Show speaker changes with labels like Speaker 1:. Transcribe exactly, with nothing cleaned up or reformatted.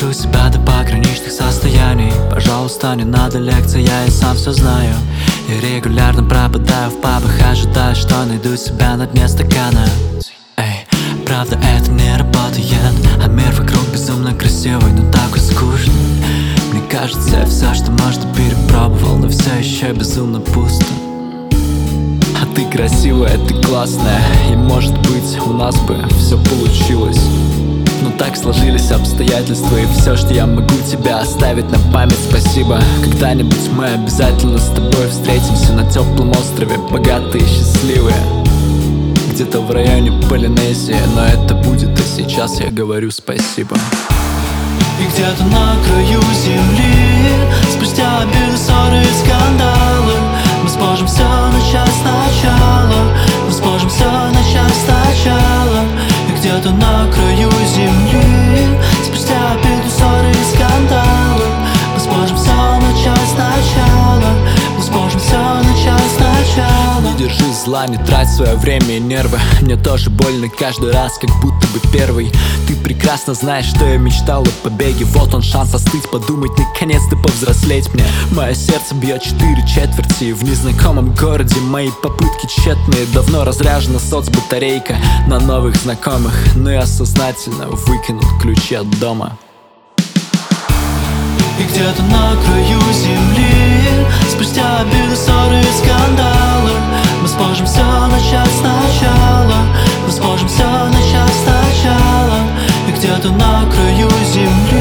Speaker 1: довожу себя до пограничных состояний. Пожалуйста, не надо лекций, я и сам все знаю. И регулярно пропадаю в пабах, ожидая, что найду себя на дне стакана. Эй, правда это не работает, а мир вокруг безумно красивый, но такой скучный. Мне кажется, я все, что можно, перепробовал, но все еще безумно пусто. А ты красивая, ты классная, и может быть у нас бы все получилось. Но так сложились обстоятельства, и все, что я могу тебе оставить на память, спасибо. Когда-нибудь мы обязательно с тобой встретимся на теплом острове, богатые и счастливые, где-то в районе Полинезии. Но это будет, и сейчас я говорю спасибо.
Speaker 2: И где-то на краю земли, спустя обиды, ссоры и скандалы, мы сможем все начать сначала. Мы сможем все начать сначала. И где-то на краю земли, спустя обиды, ссоры и скандалы, мы сможем все начать сначала. Мы сможем все начать сначала.
Speaker 1: Не держи зла, не трать свое время и нервы. Мне тоже больно каждый раз, как будто бы первый. Ты прекрасно знаешь, что я мечтал о побеге. Вот он шанс остыть, подумать, наконец-то повзрослеть мне. Мое сердце бьет четыре четверти в незнакомом городе. Мои попытки тщетные, давно разряжена соцбатарейка на новых знакомых. Но я сознательно выкинул ключи от дома.
Speaker 2: И где-то на краю земли, спустя обиды, ссоры и скандалы, мы сможем все начать сначала. Мы сможем все начать сначала. И где-то на краю земли,